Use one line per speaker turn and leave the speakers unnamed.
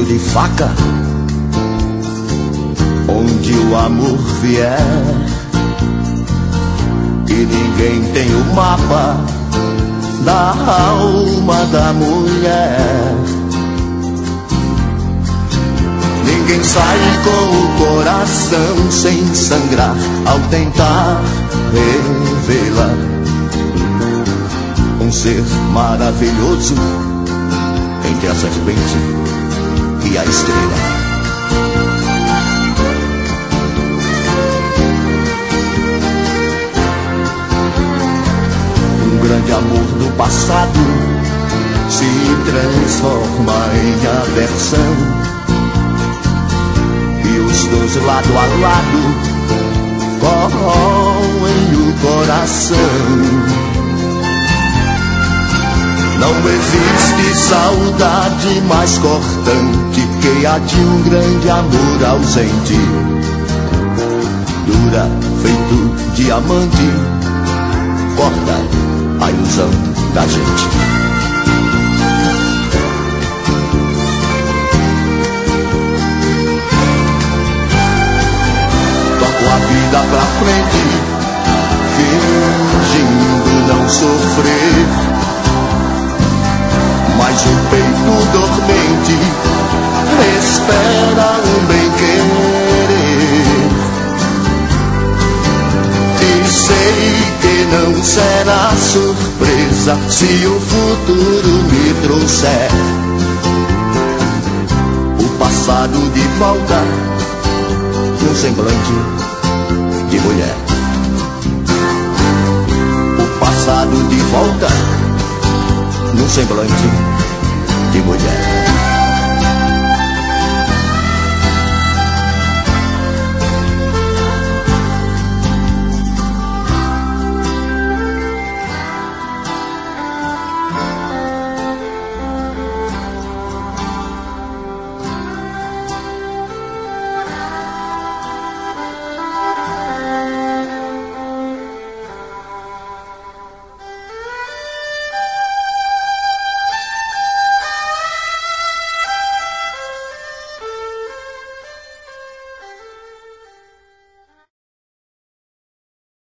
de faca, onde o amor vier, e ninguém tem o mapa da alma da mulher. Ninguém sai com o coração sem sangrar ao tentar revelar um ser maravilhoso entre a serpente e a estrela. Um grande amor do passado se transforma em aversão, e os dois lado a lado corroem o coração. Não existe saudade mais cortante que a de um grande amor ausente. Dura feito diamante, corta a ilusão da gente. Toco a vida pra frente, fingindo não sofrer, mas o peito dormente espera um bem-querer. E sei que não será surpresa se o futuro me trouxer o passado de volta num semblante de mulher. O passado de volta num semblante de mulher.